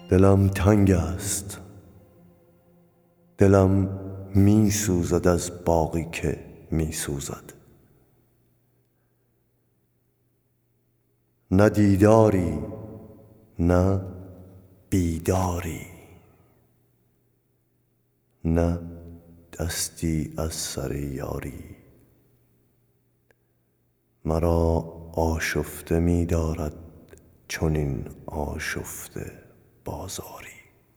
دلم تنگ است، دلم می سوزد از باغی که می سوزد. نه دیداری نه بیداری، نه دستی از سر یاری. مرا آشفته می دارد چنین آشفته بازاری.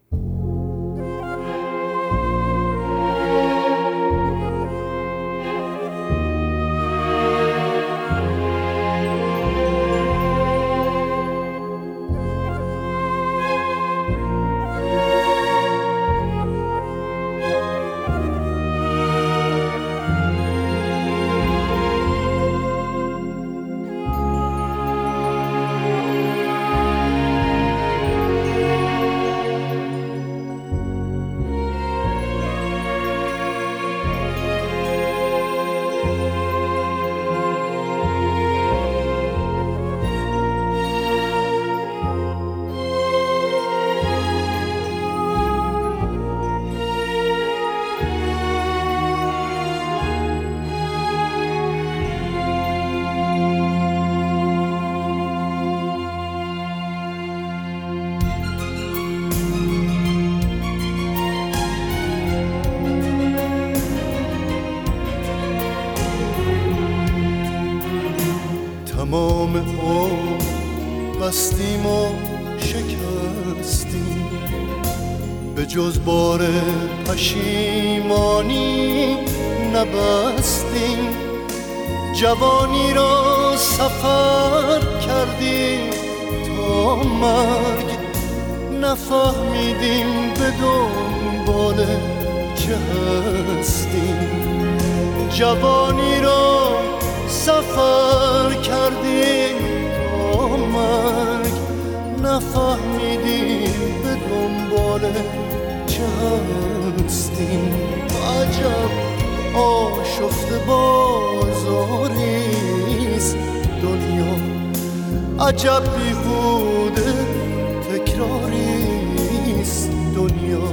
تمام عمر بستیم و شکستیم، به جز بار پشیمانی نبستیم. جوانی را سفر کردیم تا مرگ، نفهمیدیم به دنبال چه هستیم. جوانی را سفر کردیم تا مرگ، نفهمیدیم به دنبال چه هستیم. عجب آشفته بازاریست دنیا، عجب بیهوده تکراریست دنیا.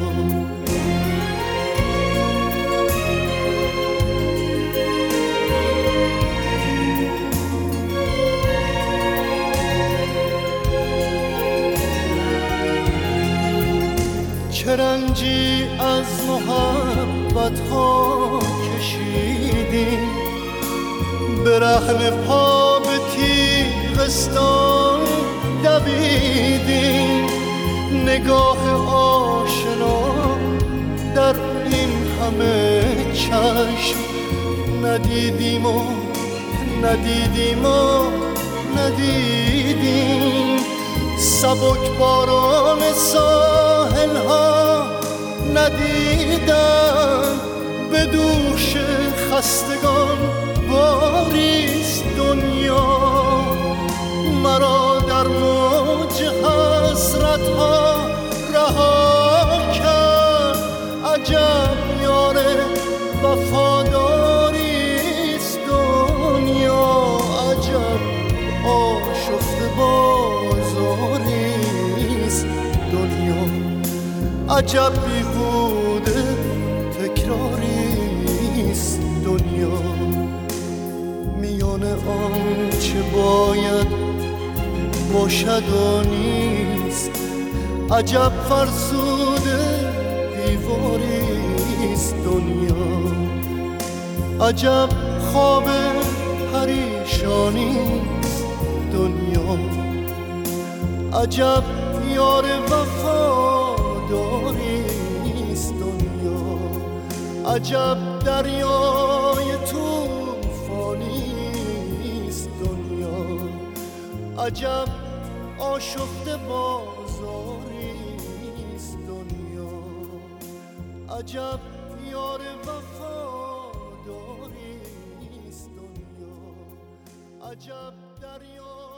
چه رنجی از محبت ها کشیدیم، به رحم پا به تیغستان دویدیم. نگاه آشنا در این همه چشم ندیدیم و ندیدیم و ندیدیم. سبک باران ساحل ها ندیدم، به دوش خستگان باریست دنیا. مرا در موج حسرت ها رها کرد، عجب یار وفاداریست دنیا. عجب آشفته بازاریست دنیا، عجب بیهوده تکراریست دنیا. میان آن چه باید باشد و نیست، عجب فرسوده دیواریست دنیا. عجب خواب پریشانیست دنیا، عجب یار وفاداریست دنیا. عجب دریای طوفانیست دنیا، عجب آشفته بازاریست دنیا. عجب یار وفاداریست دنیا، عجب دریا